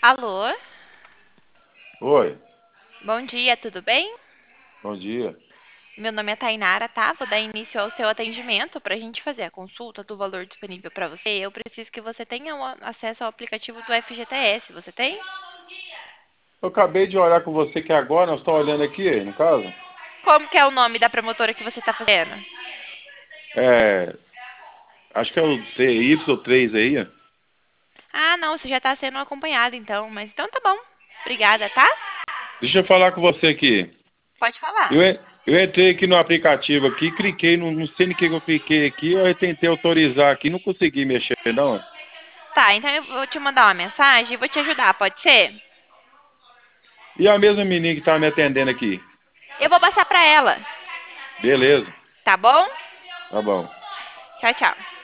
Alô? Oi, Bom dia, tudo bem? bom dia. Meu nome é Tainara, tá? Vou dar início ao seu atendimento para a gente fazer a consulta do valor disponível para você. Eu preciso que você tenha acesso ao aplicativo do FGTS. Você tem? Eu acabei de olhar com você que agora nós estamos olhando aqui, no caso. Como que é o nome da promotora que você está fazendo? É, acho que é o TY3 aí. Ah, não, você já está sendo acompanhado então. Mas então tá bom. Obrigada, tá? Deixa eu falar com você aqui. Pode falar. Eu entrei aqui no aplicativo aqui, cliquei, não sei no que eu cliquei aqui, eu tentei autorizar aqui, não consegui mexer não. Tá, então eu vou te mandar uma mensagem e vou te ajudar, pode ser? E a mesma menina que está me atendendo aqui. Eu vou passar para ela, Beleza, tá bom? tá bom. Tchau, tchau.